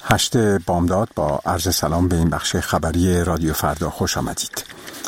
8 بامداد با عرض سلام به این بخش خبری رادیو فردا خوش آمدید.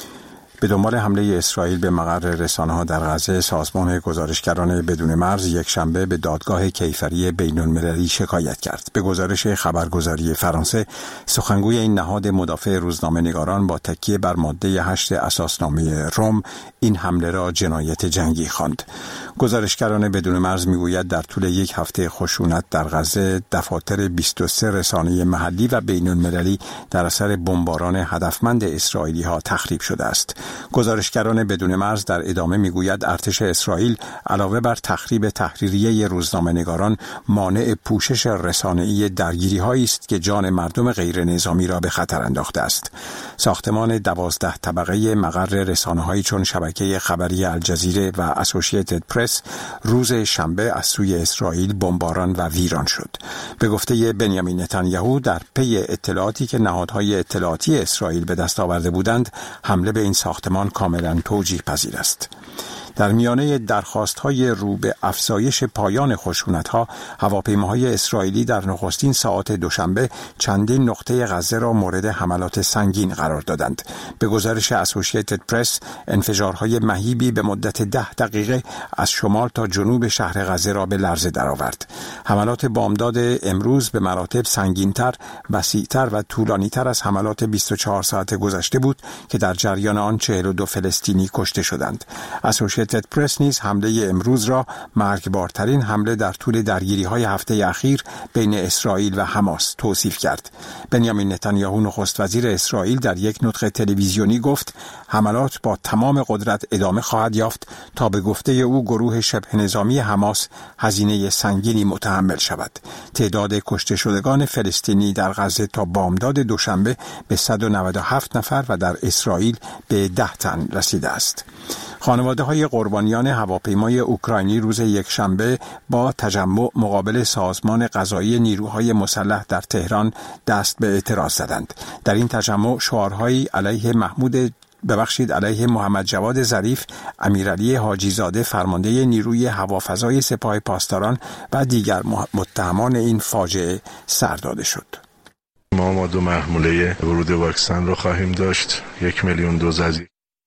به دنبال حمله اسرائیل به مقر رسانه‌ها در غزه، سازمان گزارشگران بدون مرز یکشنبه به دادگاه کیفری بین‌المللی شکایت کرد. به گزارش خبرگزاری فرانسه، سخنگوی این نهاد مدافع روزنامه‌نگاران با تکیه بر ماده 8 اساسنامه روم این حمله را جنایت جنگی خواند. گزارشگران بدون مرز میگوید در طول یک هفته خشونت در غزه، دفاتر 23 رسانه محلی و بین‌المللی در اثر بمباران هدفمند اسرائیلی‌ها تخریب شده است. گزارشگران بدون مرز در ادامه میگوید ارتش اسرائیل علاوه بر تخریب تحریریه روزنامه‌نگاران، مانع پوشش رسانه‌ای درگیری‌هایی است که جان مردم غیر نظامی را به خطر انداخته است. ساختمان 12 طبقه مقر رسانه‌هایی چون شبکه خبری الجزیره و اسوسییتد پرس روز شنبه از سوی اسرائیل بمباران و ویران شد. به گفته بنیامین نتانیاهو، در پی اطلاعاتی که نهادهای اطلاعاتی اسرائیل به دست آورده بودند، حمله به این ساختمان کاملا توجیه پذیر است. در میانه درخواست‌های رو به افزایش پایان خشونت‌ها، هواپیماهای اسرائیلی در نخستین ساعات دوشنبه چندین نقطه غزه را مورد حملات سنگین قرار دادند. به گزارش اسوسییتد پرس، انفجارهای مهیبی به مدت 10 دقیقه از شمال تا جنوب شهر غزه را به لرزه درآورد. حملات بامداد امروز به مراتب سنگین‌تر، وسیع‌تر و طولانی‌تر از حملات 24 ساعت گذشته بود که در جریان آن 42 فلسطینی کشته شدند. اسوسییتد پرس نیز حمله امروز را مرگبارترین حمله در طول درگیری‌های هفته اخیر بین اسرائیل و حماس توصیف کرد. بنیامین نتانیاهو نخست وزیر اسرائیل در یک نطق تلویزیونی گفت حملات با تمام قدرت ادامه خواهد یافت تا به گفته او گروه شبه نظامی حماس هزینه سنگینی متحمل شود. تعداد کشته شدگان فلسطینی در غزه تا بامداد دوشنبه به 197 نفر و در اسرائیل به 10 تن رسیده است. خانواده‌های قربانیان هواپیمای اوکراینی روز یکشنبه با تجمع مقابل سازمان قضایی نیروهای مسلح در تهران دست به اعتراض زدند. در این تجمع شعارهایی علیه محمد جواد ظریف، امیرعلی حاجی زاده فرمانده نیروی هوافضای سپاه پاسداران و دیگر متهمان این فاجعه سر داده شد. ما 2 محموله ورود واکسن رو خواهیم داشت. 1 میلیون دوز از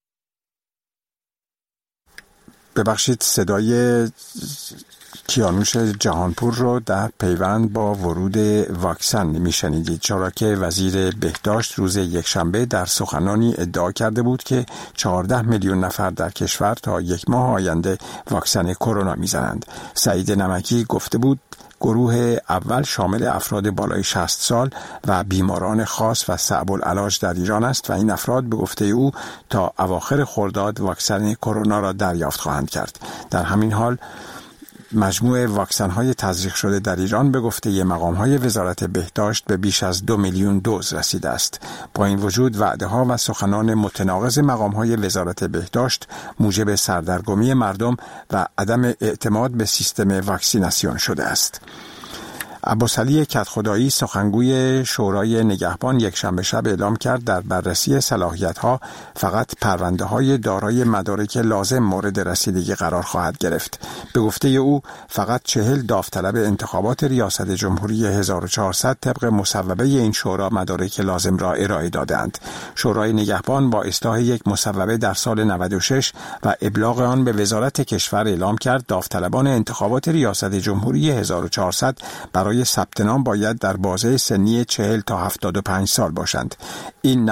صدای کیانوش جهانپور رو در پیوند با ورود واکسن میشنیدید، چرا که وزیر بهداشت روز یکشنبه در سخنانی ادعا کرده بود که 14 میلیون نفر در کشور تا 1 ماه آینده واکسن کرونا میزنند. سعید نمکی گفته بود گروه اول شامل افراد بالای 60 سال و بیماران خاص و صعب العلاج در ایران است و این افراد به گفته او تا اواخر خرداد واکسن کرونا را دریافت خواهند کرد. در همین حال مجموع واکسن‌های تزریق شده در ایران به گفته مقام‌های وزارت بهداشت به بیش از 2 میلیون دوز رسیده است. با این وجود وعده‌ها و سخنان متناقض مقام‌های وزارت بهداشت موجب سردرگمی مردم و عدم اعتماد به سیستم واکسیناسیون شده است. عباسعلی کدخدایی سخنگوی شورای نگهبان یکشنبه شب اعلام کرد در بررسی صلاحیت‌ها فقط پرونده‌های دارای مدارک لازم مورد رسیدگی قرار خواهد گرفت. به گفته او فقط 40 داوطلب انتخابات ریاست جمهوری 1400 طبق مصوبه این شورا مدارک لازم را ارائه دادند. شورای نگهبان با اصلاح یک مصوبه در سال 96 و ابلاغ آن به وزارت کشور اعلام کرد داوطلبان انتخابات ریاست جمهوری 1400 برای ثبت نام باید در بازه سنی 40 تا 75 سال باشند. این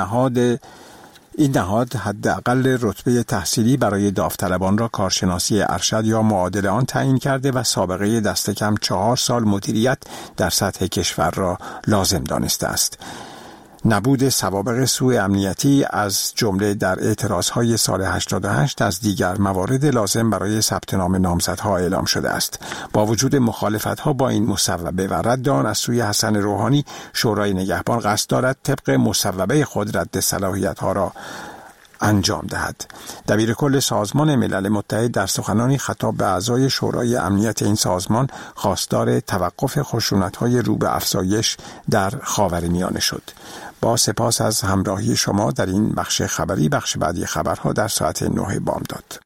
نهاد حداقل رتبه تحصیلی برای داوطلبان را کارشناسی ارشد یا معادل آن تعیین کرده و سابقه دست کم 4 سال مدیریت در سطح کشور را لازم دانسته است. نبود سوابق سوء امنیتی از جمله در اعتراضهای سال 88 از دیگر موارد لازم برای ثبت نام نامزدها اعلام شده است. با وجود مخالفت‌ها با این مصوبه و رد آن از سوی حسن روحانی، شورای نگهبان قصد دارد طبق مصوبه خود رد صلاحیت‌ها را انجام دهد. دبیر کل سازمان ملل متحد در سخنانی خطاب به اعضای شورای امنیت این سازمان خواستار توقف خشونت‌های رو به افزایش در خاورمیانه شد. با سپاس از همراهی شما در این بخش خبری، بخش بعدی خبرها در ساعت 9 بامداد.